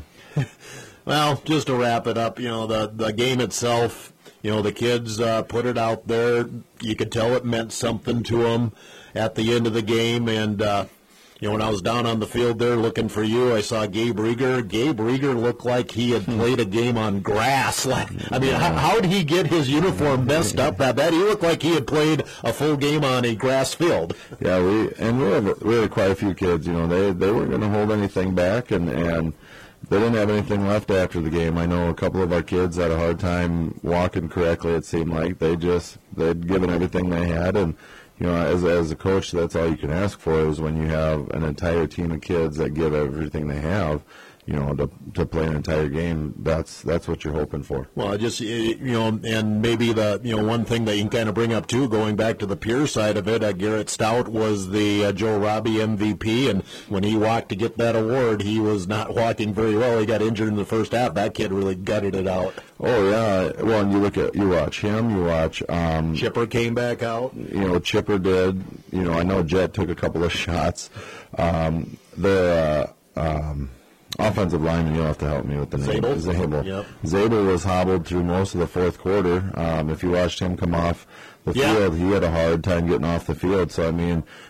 Well, just to wrap it up, you know, the the game itself, you know, the kids uh, put it out there. You could tell it meant something to them at the end of the game. And, uh, you know, when I was down on the field there looking for you, I saw Gabe Rieger. Gabe Rieger looked like he had played a game on grass. Like, I mean, how, how did he get his uniform messed up that bad? He looked like he had played a full game on a grass field. Yeah, we and we have we had quite a few kids. You know, they they weren't going to hold anything back, and and. They didn't have anything left after the game. I know a couple of our kids had a hard time walking correctly, it seemed like. They just, they'd given everything they had. And, you know, as, as a coach, that's all you can ask for is when you have an entire team of kids that give everything they have, you know, to to play an entire game, that's that's what you're hoping for. Well, just, you know, and maybe the, you know, one thing that you can kind of bring up, too, going back to the Pierce side of it, uh, Garrett Stout was the uh, Joe Robbie M V P, and when he walked to get that award, he was not walking very well. He got injured in the first half. That kid really gutted it out. Oh, yeah. Well, and you look at, you watch him, you watch... Um, Chipper came back out. You know, Chipper did. You know, I know Jet took a couple of shots. Um, the... Uh, um, offensive lineman, you'll have to help me with the name. Zabel. Zabel. Yep. Zabel was hobbled through most of the fourth quarter. Um, if you watched him come off the yeah. field, he had a hard time getting off the field. So, I mean,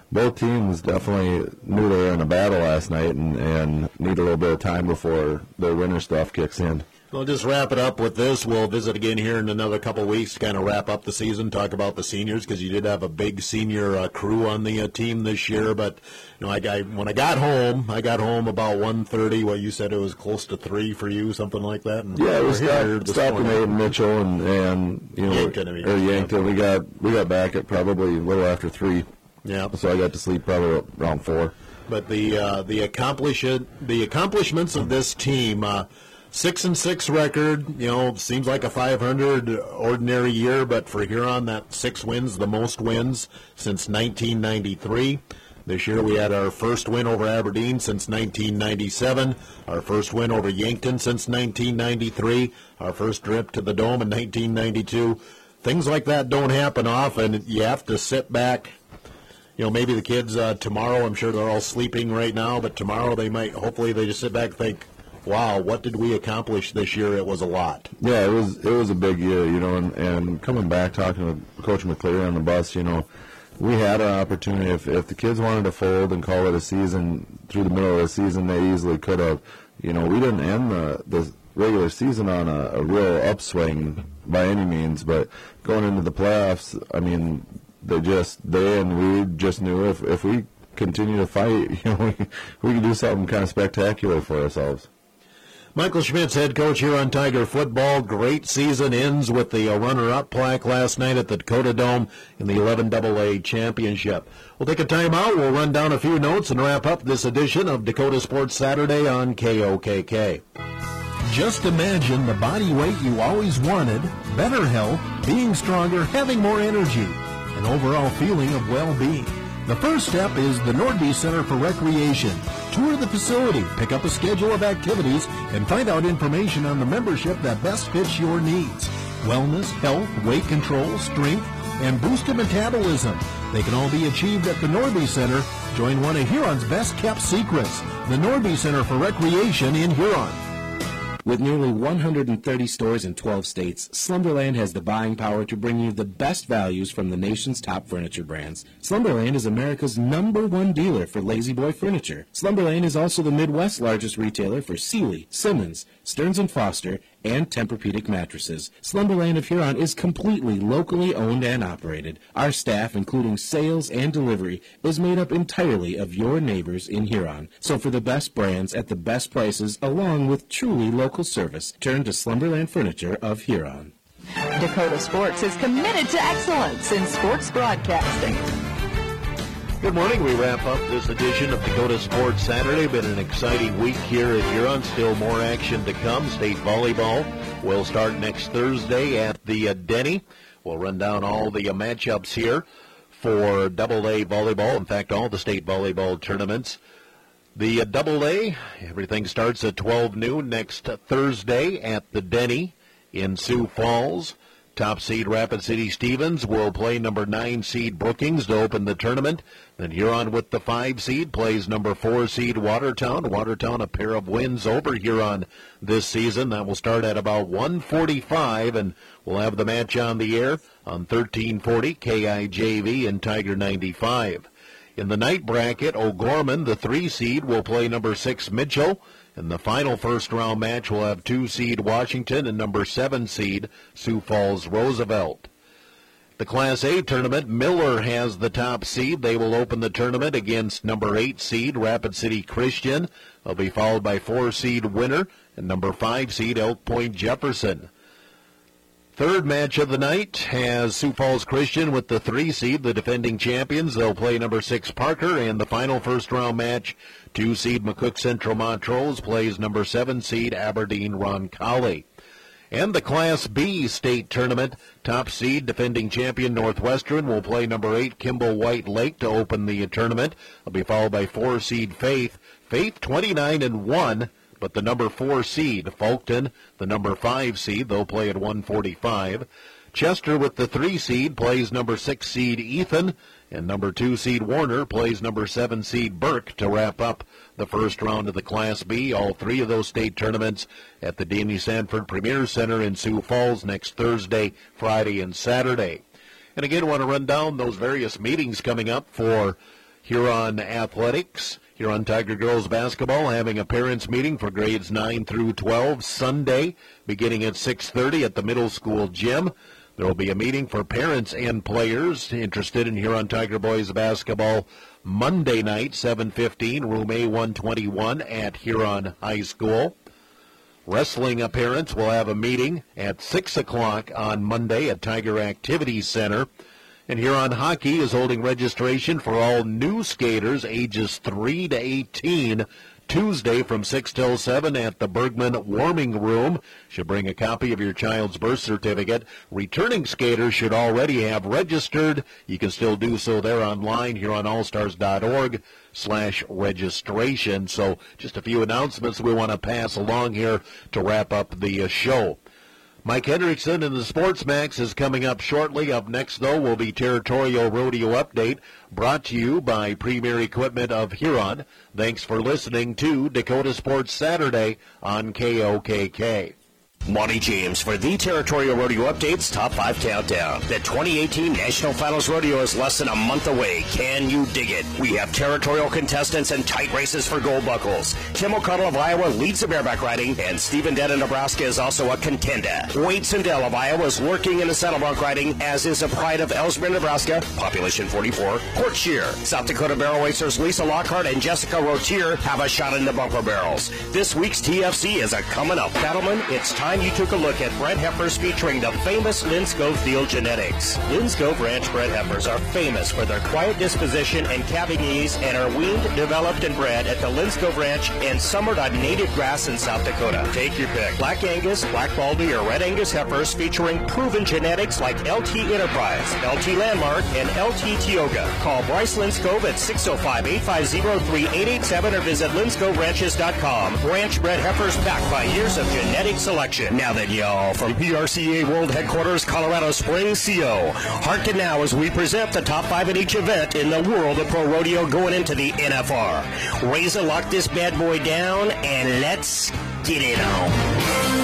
both teams definitely knew they were in a battle last night and, and need a little bit of time before their winter stuff kicks in. We'll just wrap it up with this. We'll visit again here in another couple of weeks to kind of wrap up the season, talk about the seniors, because you did have a big senior uh, crew on the uh, team this year. But you know, I, I when I got home, I got home about one thirty. Well, you said it was close to three for you, something like that. And yeah, it was stopped, stopped in Mitchell and, and you know Yankton, I mean, or Yankton. We got we got back at probably a little after three. Yeah. So I got to sleep probably around four. But the uh, the accomplish the accomplishments of this team. Uh, Six and six record, you know, seems like a five hundred ordinary year, but for Huron, that six wins, the most wins since nineteen ninety-three. This year we had our first win over Aberdeen since nineteen ninety-seven, our first win over Yankton since nineteen ninety-three, our first trip to the Dome in nineteen ninety-two. Things like that don't happen often. You have to sit back. You know, maybe the kids uh, tomorrow, I'm sure they're all sleeping right now, but tomorrow they might, hopefully they just sit back and think, wow, what did we accomplish this year? It was a lot. Yeah, it was it was a big year, you know, and, and coming back, talking to Coach McCleary on the bus, you know, we had an opportunity. If, if the kids wanted to fold and call it a season through the middle of the season, they easily could have. You know, we didn't end the, the regular season on a, a real upswing by any means, but going into the playoffs, I mean, they just, they and we just knew if, if we continue to fight, you know, we, we can do something kind of spectacular for ourselves. Michael Schmitz, head coach here on Tiger football. Great season ends with the uh, runner-up plaque last night at the Dakota Dome in the eleven double A championship. We'll take a time out. We'll run down a few notes and wrap up this edition of Dakota Sports Saturday on K O K K. Just imagine the body weight you always wanted, better health, being stronger, having more energy, an overall feeling of well-being. The first step is the Nordby Center for Recreation. Tour the facility, pick up a schedule of activities, and find out information on the membership that best fits your needs. Wellness, health, weight control, strength, and boosted metabolism. They can all be achieved at the Nordby Center. Join one of Huron's best-kept secrets, the Nordby Center for Recreation in Huron. With nearly one hundred thirty stores in twelve states, Slumberland has the buying power to bring you the best values from the nation's top furniture brands. Slumberland is America's number one dealer for Lazy Boy furniture. Slumberland is also the Midwest's largest retailer for Sealy, Simmons, Stearns and Foster, and Tempur-Pedic mattresses. Slumberland of Huron is completely locally owned and operated. Our staff, including sales and delivery, is made up entirely of your neighbors in Huron. So for the best brands at the best prices, along with truly local service, turn to Slumberland Furniture of Huron. Dakota Sports is committed to excellence in sports broadcasting. Good morning. We wrap up this edition of Dakota Sports Saturday. Been an exciting week here at Huron. Still more action to come. State volleyball will start next Thursday at the uh, Denny. We'll run down all the uh, matchups here for Double A volleyball. In fact, all the state volleyball tournaments. The uh, Double A, everything starts at twelve noon next Thursday at the Denny in Sioux Falls. Top seed Rapid City Stevens will play number nine seed Brookings to open the tournament. Then Huron with the five seed plays number four seed Watertown. Watertown a pair of wins over Huron this season. That will start at about one forty-five, and we'll have the match on the air on thirteen forty K I J V and Tiger ninety-five. In the night bracket, O'Gorman, the three seed, will play number six Mitchell. In the final first-round match, we'll have two seed Washington and number seven seed Sioux Falls Roosevelt. The Class A tournament, Miller has the top seed. They will open the tournament against number eight seed Rapid City Christian. They'll be followed by four seed Winter and number five seed Elk Point Jefferson. Third match of the night has Sioux Falls Christian with the three seed, the defending champions. They'll play number six Parker, and the final first-round match, two seed McCook Central Montrose plays number seven seed Aberdeen Roncalli. And the Class B state tournament, top seed defending champion Northwestern will play number eight Kimball White Lake to open the tournament. They'll be followed by four seed Faith. Faith twenty-nine and one. But the number four seed, Folkton, the number five seed, they'll play at one forty-five. Chester with the three seed plays number six seed Ethan, and number two seed Warner plays number seven seed Burke to wrap up the first round of the Class B. All three of those state tournaments at the Danny Sanford Premier Center in Sioux Falls next Thursday, Friday, and Saturday. And again, I want to run down those various meetings coming up for Huron Athletics. Huron Tiger Girls Basketball having a parents' meeting for grades nine through twelve Sunday, beginning at six thirty at the middle school gym. There will be a meeting for parents and players interested in Huron Tiger Boys Basketball Monday night, seven fifteen, room A one twenty-one at Huron High School. Wrestling parents will have a meeting at six o'clock on Monday at Tiger Activity Center. And Huron Hockey is holding registration for all new skaters ages three to eighteen Tuesday from six till seven at the Bergman Warming Room. Should bring a copy of your child's birth certificate. Returning skaters should already have registered. You can still do so there online, huron all stars dot org slash registration. So just a few announcements we want to pass along here to wrap up the uh, show. Mike Hendrickson and the Sports Max is coming up shortly. Up next, though, will be Territorial Rodeo Update, brought to you by Premier Equipment of Huron. Thanks for listening to Dakota Sports Saturday on K O K K. Monty James for the Territorial Rodeo Update's Top five Countdown. The twenty eighteen National Finals Rodeo is less than a month away. Can you dig it? We have territorial contestants and tight races for gold buckles. Tim O'Connell of Iowa leads the bareback riding, and Stephen Dett of Nebraska is also a contender. Wade Sindel of Iowa is lurking in the saddlebronc riding, as is a pride of Ellsmere, Nebraska, population forty-four, Court Shear. South Dakota barrel racers Lisa Lockhart and Jessica Rotier have a shot in the bumper barrels. This week's T F C is a coming up. Battleman, it's time you took a look at bred heifers featuring the famous Linscove Field genetics. Linscove Ranch bred heifers are famous for their quiet disposition and calving ease and are weaned, developed, and bred at the Linscove Ranch and summered on native grass in South Dakota. Take your pick. Black Angus, Black Baldy, or Red Angus heifers featuring proven genetics like L T Enterprise, L T Landmark, and L T Tioga. Call Bryce Linscove at six oh five, eight five zero, three eight eight seven or visit linscove ranches dot com. Ranch bred heifers backed by years of genetic selection. Now then, y'all, from P R C A World Headquarters, Colorado Springs, C O. Hearken now as we present the top five in each event in the world of pro rodeo going into the N F R. Raise a lock this bad boy down, and let's get it on.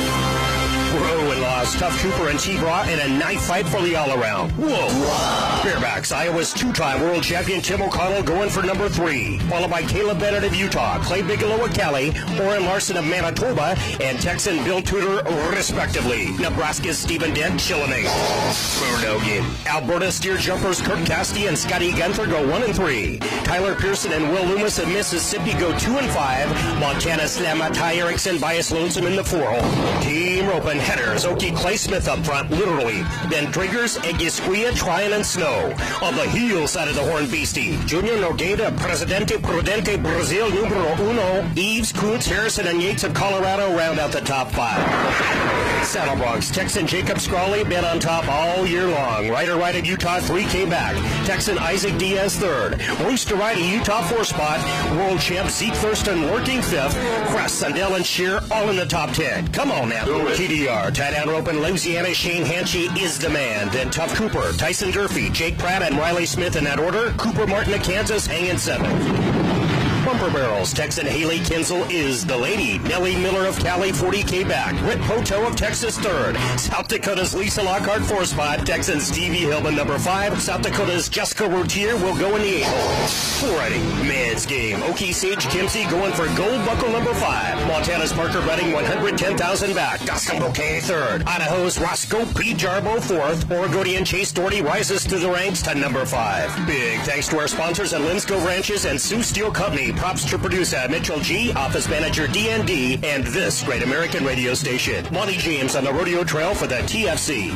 Rowe and lost Tough Cooper and T-Bra in a knife fight for the all-around. Whoa. Whoa. Barebacks, Iowa's two-time world champion Tim O'Connell going for number three, followed by Caleb Bennett of Utah, Clay Bigelow of Cali, Oren Larson of Manitoba, and Texan Bill Tudor, respectively. Nebraska's Stephen Dent chillinating. Burnogan. Alberta steer jumpers Kurt Casti and Scotty Gunther go one and three. Tyler Pearson and Will Loomis of Mississippi go two and five. Montana Slamma Ty Erickson Bias Lonesome in the four-hole. Team Roping headers Okie Clay Smith up front, literally. Then Triggers, Egisquia, Tryon, and Snow. On the heel side of the Horn Beastie, Junior Nogueira, Presidente Prudente, Brazil, numero uno. Eves, Kuntz, Harrison, and Yates of Colorado round out the top five. Saddlebroncs, Texan Jacob Scrawley been on top all year long. Ryder Wright of Utah, three K back. Texan Isaac Diaz, third. Rooster Wright of Utah, four spot. World champ Zeke Thurston working fifth. Crest, Sundell, and Shear all in the top ten. Come on now. T D R, tie down rope in Louisiana, Shane Hanchy is the man. Then Tough Cooper, Tyson Durfee, Jake Pratt, and Riley Smith in that order. Cooper Martin of Kansas hanging seventh. Bumper barrels, Texan Haley Kinsel is the lady. Nellie Miller of Cali, forty K back. Britt Poto of Texas, third. South Dakota's Lisa Lockhart, four spot. Texan Stevie Hillman, number five. South Dakota's Jessica Rotier will go in the eight hole. Alrighty, men's game. Okie Sage Kimsey going for gold buckle number five. Montana's Parker Redding, one hundred ten thousand back. Dustin Bouquet, third. Idaho's Roscoe P. Jarbo, fourth. Oregonian Chase Doherty rises to the ranks to number five. Big thanks to our sponsors at Linscove Ranches and Sioux Steel Company. Props to producer Mitchell G., office manager D N D, and this great American radio station. Monty James on the rodeo trail for the T F C.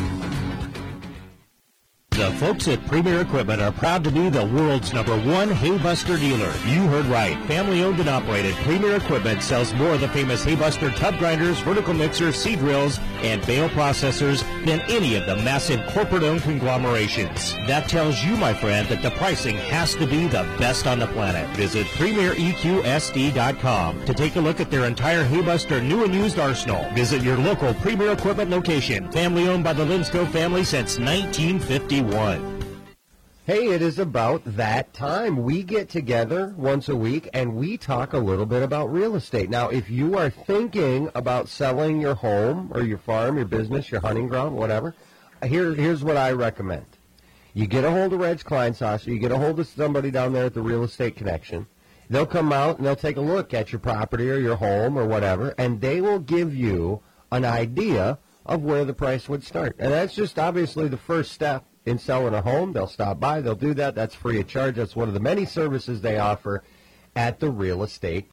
The folks at Premier Equipment are proud to be the world's number one Haybuster dealer. You heard right. Family owned and operated, Premier Equipment sells more of the famous Haybuster tub grinders, vertical mixers, seed drills, and bale processors than any of the massive corporate-owned conglomerations. That tells you, my friend, that the pricing has to be the best on the planet. Visit Premier E Q S D dot com to take a look at their entire Haybuster new and used arsenal. Visit your local Premier Equipment location. Family owned by the Linscove family since nineteen fifty-one. Hey, it is about that time. We get together once a week and we talk a little bit about real estate. Now, if you are thinking about selling your home or your farm, your business, your hunting ground, whatever, here, here's what I recommend. You get a hold of Reg Kleinsasser, you get a hold of somebody down there at the Real Estate Connection. They'll come out and they'll take a look at your property or your home or whatever, and they will give you an idea of where the price would start. And that's just obviously the first step in selling a home. They'll stop by, they'll do that. That's free of charge. That's one of the many services they offer at the Real Estate